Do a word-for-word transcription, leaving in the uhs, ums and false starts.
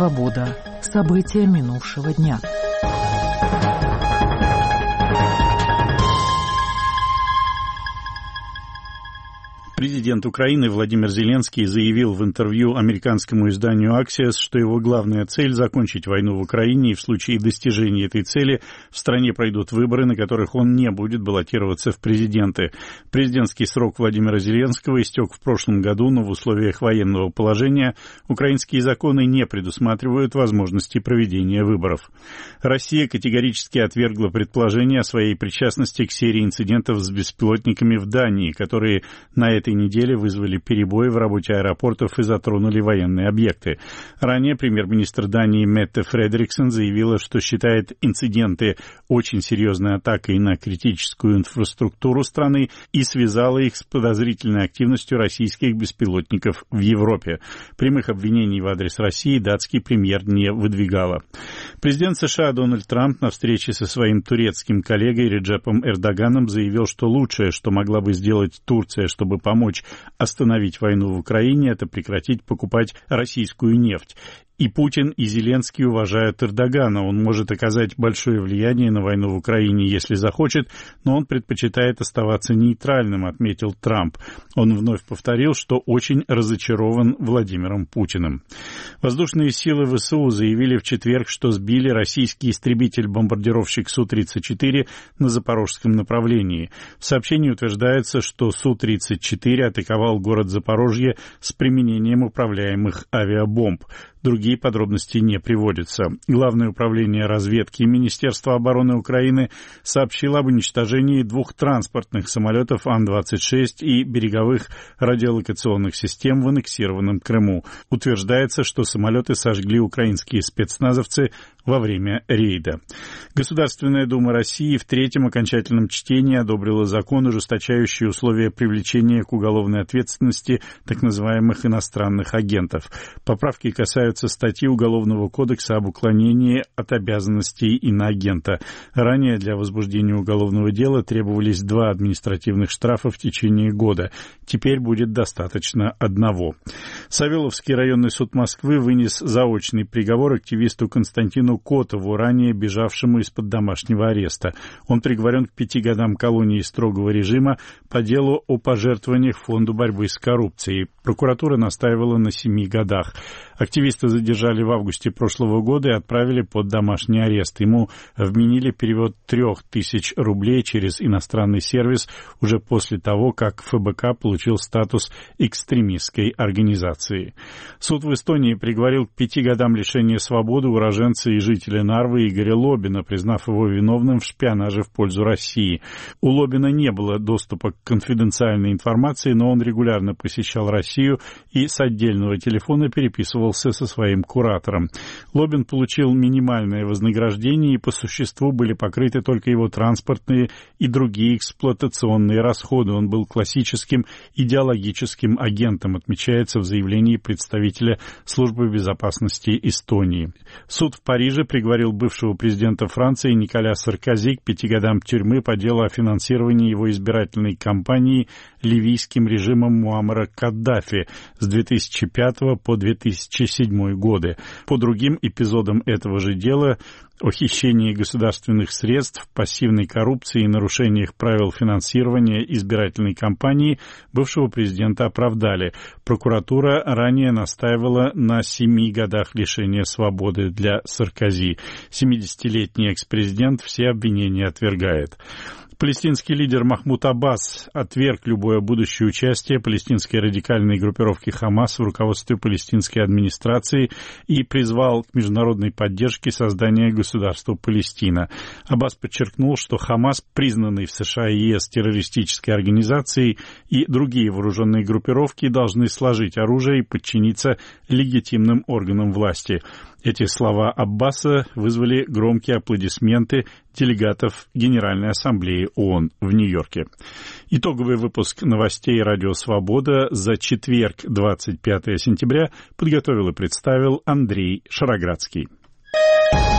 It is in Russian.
«Свобода». События минувшего дня. Президент Украины Владимир Зеленский заявил в интервью американскому изданию Axios, что его главная цель – закончить войну в Украине, и в случае достижения этой цели в стране пройдут выборы, на которых он не будет баллотироваться в президенты. Президентский срок Владимира Зеленского истек в прошлом году, но в условиях военного положения украинские законы не предусматривают возможности проведения выборов. Россия категорически отвергла предположение о своей причастности к серии инцидентов с беспилотниками в Дании, которые на этой неделе вызвали перебои в работе аэропортов и затронули военные объекты. Ранее премьер-министр Дании Метте Фредериксен заявила, что считает инциденты очень серьезной атакой на критическую инфраструктуру страны и связала их с подозрительной активностью российских беспилотников в Европе. Прямых обвинений в адрес России датский премьер не выдвигала. Президент США Дональд Трамп на встрече со своим турецким коллегой Реджепом Эрдоганом заявил, что лучшее, что могла бы сделать Турция, чтобы помочь остановить войну в Украине, это прекратить покупать российскую нефть. И Путин, и Зеленский уважают Эрдогана. Он может оказать большое влияние на войну в Украине, если захочет, но он предпочитает оставаться нейтральным, отметил Трамп. Он вновь повторил, что очень разочарован Владимиром Путиным. Воздушные силы ВСУ заявили в четверг, что сбили российский истребитель-бомбардировщик Су тридцать четыре на запорожском направлении. В сообщении утверждается, что Су тридцать четыре атаковал город Запорожье с применением управляемых авиабомб. Другие подробности не приводятся. Главное управление разведки Министерства обороны Украины сообщило об уничтожении двух транспортных самолетов Ан двадцать шесть и береговых радиолокационных систем в аннексированном Крыму. Утверждается, что самолеты сожгли украинские спецназовцы во время рейда. Государственная дума России в третьем окончательном чтении одобрила закон, ужесточающий условия привлечения к уголовной ответственности так называемых иностранных агентов. Поправки касаются статьи Уголовного кодекса об уклонении от обязанностей иноагента. Ранее для возбуждения уголовного дела требовались два административных штрафа в течение года. Теперь будет достаточно одного. Савеловский районный суд Москвы вынес заочный приговор активисту Константину Котову, ранее бежавшему из-под домашнего ареста. Он приговорен к пяти годам колонии строгого режима по делу о пожертвованиях Фонду борьбы с коррупцией. Прокуратура настаивала на семи годах. Активиста задержали в августе прошлого года и отправили под домашний арест. Ему вменили перевод трех тысяч рублей через иностранный сервис уже после того, как эф бэ ка получил статус экстремистской организации. Суд в Эстонии приговорил к пяти годам лишения свободы уроженца и жителя Нарвы Игоря Лобина, признав его виновным в шпионаже в пользу России. У Лобина не было доступа к конфиденциальной информации, но он регулярно посещал Россию и с отдельного телефона переписывался со своим куратором. Лобин получил минимальное вознаграждение, и по существу были покрыты только его транспортные и другие эксплуатационные расходы. Он был классическим идеологическим агентом, отмечается в заявлении представителя Службы безопасности Эстонии. Суд в Париже приговорил бывшего президента Франции Николя Саркози к пяти годам тюрьмы по делу о финансировании его избирательной кампании ливийским режимом Муаммара Каддафи с две тысячи пятого по две тысячи седьмой годы. По другим эпизодам этого же дела о хищении государственных средств, пассивной коррупции и нарушениях правил финансирования избирательной кампании бывшего президента оправдали. Прокуратура ранее настаивала на семи годах лишения свободы для Саркози. семидесятилетний экс-президент все обвинения отвергает. Палестинский лидер Махмуд Аббас отверг любое будущее участие палестинской радикальной группировки «Хамас» в руководстве палестинской администрации и призвал к международной поддержке создания государства Палестина. Аббас подчеркнул, что «Хамас», признанный в США и ЕС террористической организацией, и другие вооруженные группировки должны сложить оружие и подчиниться легитимным органам власти. Эти слова Аббаса вызвали громкие аплодисменты делегатов Генеральной Ассамблеи ООН в Нью-Йорке. Итоговый выпуск новостей «Радио Свобода» за четверг, двадцать пятое сентября, подготовил и представил Андрей Шароградский.